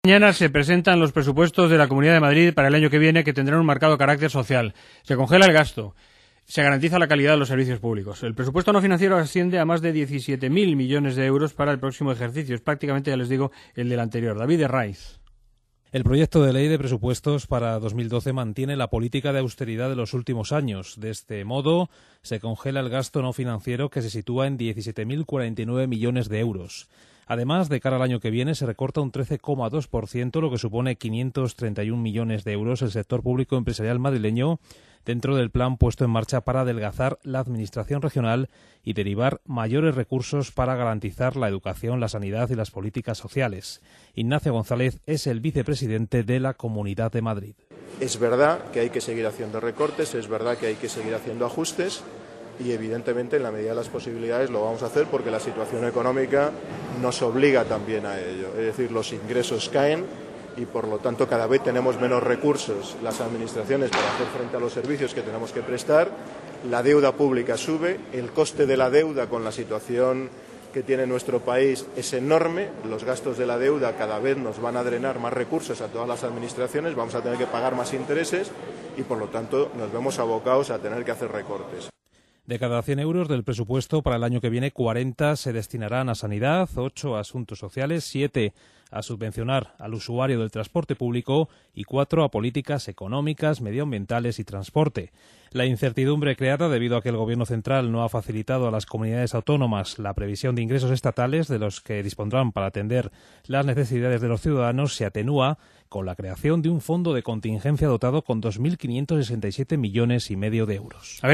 Mañana se presentan los presupuestos de la Comunidad de Madrid para el año que viene, que tendrán un marcado carácter social. Se congela el gasto, se garantiza la calidad de los servicios públicos. El presupuesto no financiero asciende a más de 17.000 millones de euros para el próximo ejercicio. Es prácticamente, ya les digo, el del anterior. David Herraiz. El proyecto de ley de presupuestos para 2012 mantiene la política de austeridad de los últimos años. De este modo, se congela el gasto no financiero, que se sitúa en 17.049 millones de euros. Además, de cara al año que viene, se recorta un 13,2%, lo que supone 531 millones de euros, el sector público empresarial madrileño, dentro del plan puesto en marcha para adelgazar la administración regional y derivar mayores recursos para garantizar la educación, la sanidad y las políticas sociales. Ignacio González es el vicepresidente de la Comunidad de Madrid. Es verdad que hay que seguir haciendo recortes, es verdad que hay que seguir haciendo ajustes y evidentemente en la medida de las posibilidades lo vamos a hacer porque la situación económica nos obliga también a ello. Es decir, los ingresos caen y por lo tanto cada vez tenemos menos recursos las administraciones para hacer frente a los servicios que tenemos que prestar, la deuda pública sube, el coste de la deuda con la situación que tiene nuestro país es enorme, los gastos de la deuda cada vez nos van a drenar más recursos a todas las administraciones, vamos a tener que pagar más intereses y por lo tanto nos vemos abocados a tener que hacer recortes. De cada 100 euros del presupuesto para el año que viene, 40 se destinarán a sanidad, 8 a asuntos sociales, 7 a subvencionar al usuario del transporte público y 4 a políticas económicas, medioambientales y transporte. La incertidumbre creada debido a que el Gobierno central no ha facilitado a las comunidades autónomas la previsión de ingresos estatales de los que dispondrán para atender las necesidades de los ciudadanos se atenúa con la creación de un fondo de contingencia dotado con 2.567 millones y medio de euros.